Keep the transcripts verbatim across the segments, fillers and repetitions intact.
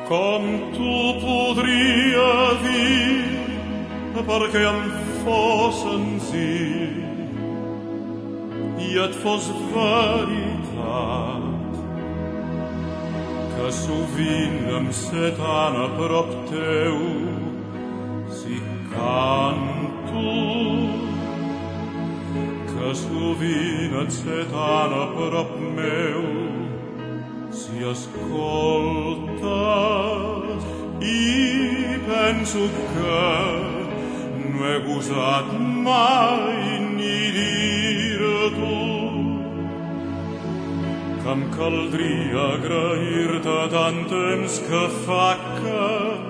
com tu podria dir, perquè em fos senzill i et fos veritat, que sovint em sé tan a prop teu si canto, que sovint et sé tan a prop meu si escoltes, i penso que no he gosat mai ni dir-t'ho, que em caldria agrair-te tant temps que fa que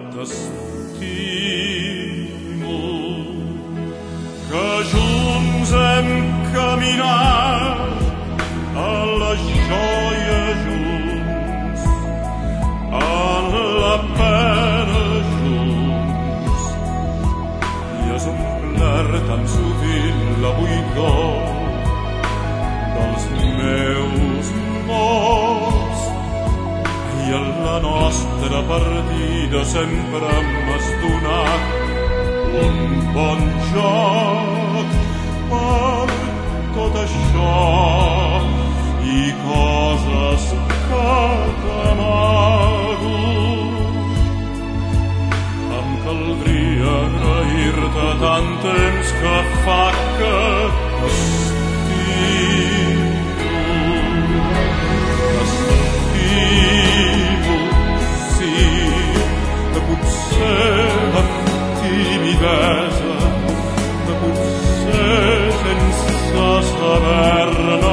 t'estimo, que junts hem caminat a la joia junts, en la pena junts, i has omplert tan sovint la buidor dels meus mots, i en la nostra partida sempre m'has donat un bon joc. Per tot això i coses que t'amago, em caldria agrair-te tant temps que fa que t'estimo, t'estimo, sí, que potser amb timidesa, que potser sense saber-ne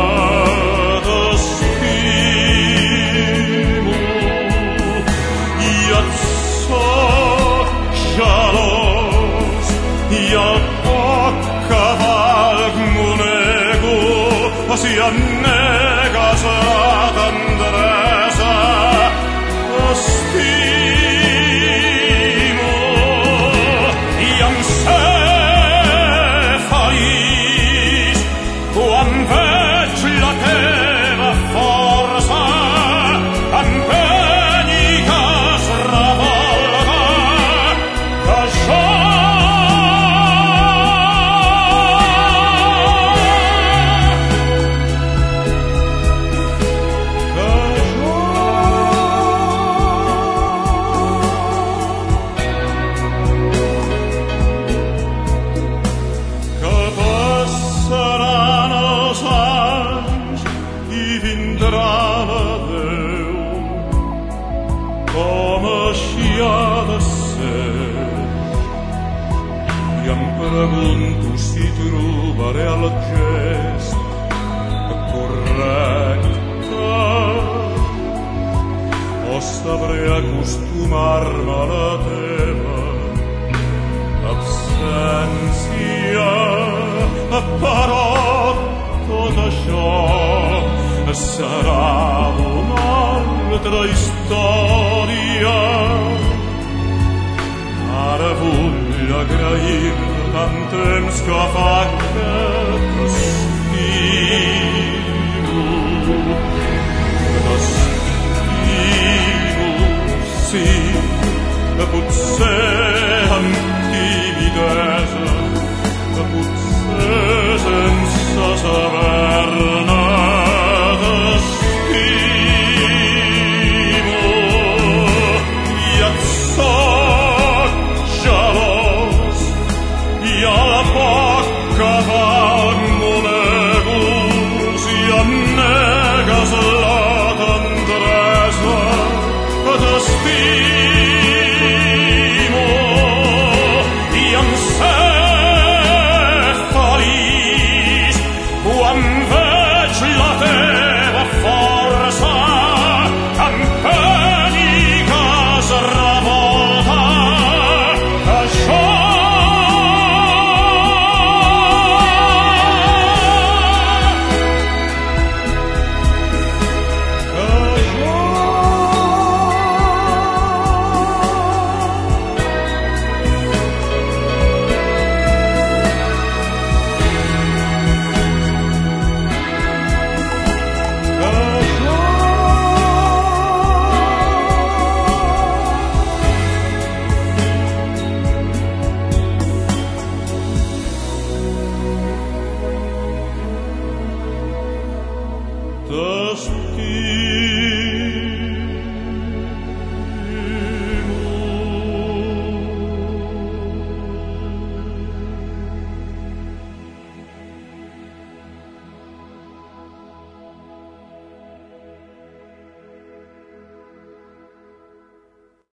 t'estimo, i et soc gelós, i el poc que valc m'ho nego, si em negues la tendresa, t'estimo, i em sé feliç quan veig la teva força empeny que es revolta, que jo pregunto si trobaré el gest correcte o sabré acostumar-me a la teva absència, però tot això serà una altra història. Ara vull agrair-te tant temps que fa que t'estimo, que t'estimo, sí, que potser amb timidesa, que potser sense saber-ne t'estimo, i et soc gelós, i a la poc que valc m'ho nego, si em negues la tendresa, t'estimo, t'estim